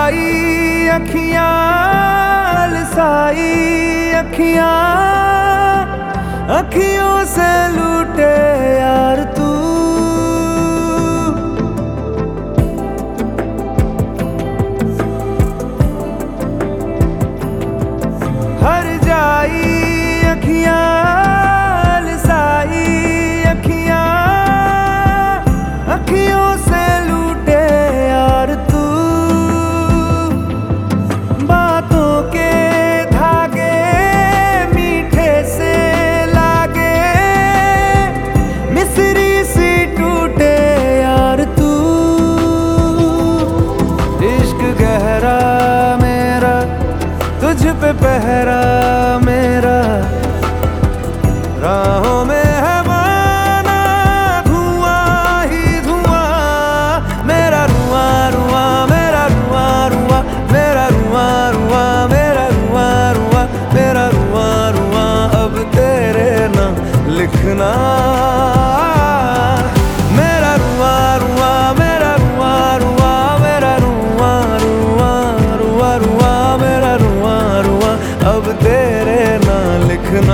जाई अखियां लसाई अखियां, अखियों से लूटे यार तू। हर जाई अखियां लसाई अखियां, अखियों से लूटे यार तू। बातों के धागे मीठे से लागे, मिसरी सी टूटे यार तू। इश्क गहरा मेरा तुझ पे पहरा मेरा, राहों में है माना धुआं ही धुआं। मेरा रुआ रुआ मेरा रुआ रुआ मेरा रुआ रुआ मेरा रुआ रुआ मेरा रुआ रुआ, अब तेरे नाम लिखना। मेरा रुआ रुआ मेरा रुआ रुआ मेरा रुआ रुआ रुआ रुआ मेरा रुआ रुआ, अब तेरे नाम लिखना।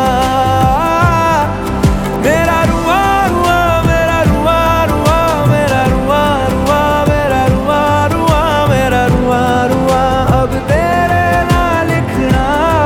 मेरा रुआ रुआ मेरा रुआ रुआ मेरा रुआ रुआ मेरा रुआ रुआ मेरा रुआ रुआ, अब तेरे नाम लिखना।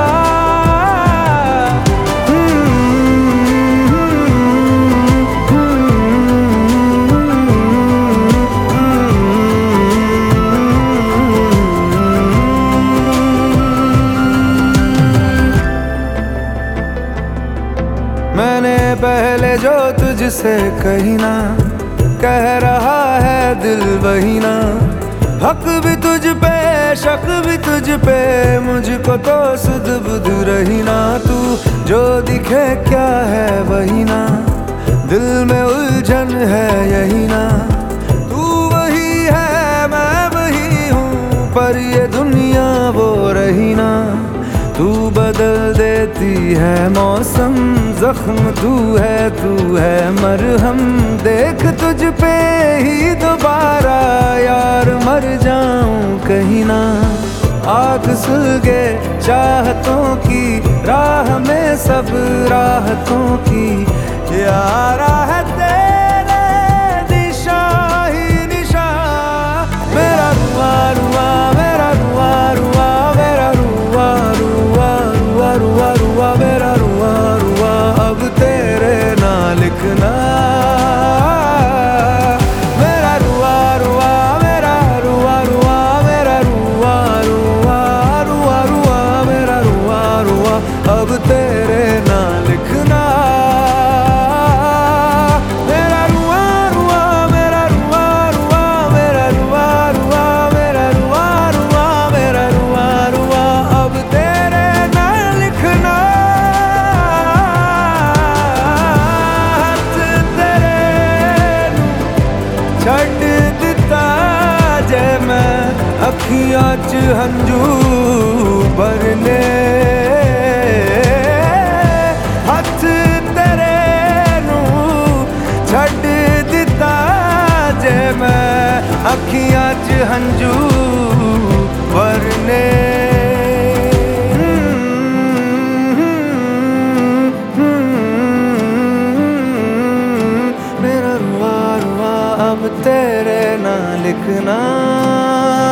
मैंने पहले जो तुझसे कही ना, कह रहा है दिल वही ना। हक भी तुझ पे शक भी तुझ पे, मुझको तो सुध बुध रही ना। तू जो दिखे क्या है वही ना, दिल में उलझन है यही ना। तू वही है मैं वही हूँ, पर ये दुनिया वो रही ना। तू बदल देती है मौसम, जख्म तू है मरहम। देख तुझ पे ही दोबारा यार मर जाऊं कहीं ना। आग सुलगे चाहतों की राह में सब राहतों की, यारा है तेरे निशा ही निशा। मेरा रुआ रुआ मेरा रुआ रुआ मेरा रुआ रुआ रुआ रुआ रुआ मेरा रुआ रुआ, अब तेरे नाम लिखना। मेरा रुआ रुआ मेरा रुआ रुआ मेरा रुआ रुआ रुआ रुआ मेरा रुआ रुआ, अब तेरे नाम लिखना। मेरा रुआ रुआ मेरा रुआ रुआ मेरा रुआ रुआ मेरा रुआ रुआ मेरा रुआ रुआ, अब तेरे नाम लिखना। छड्ड दिता जे मैं अखियां च हंझू भरने, हथ तेरे नू छड्ड दिता जे मैं अखियां च हंझू भरने। मेरा रुआ रुआ अब तेरे नाम लिखना।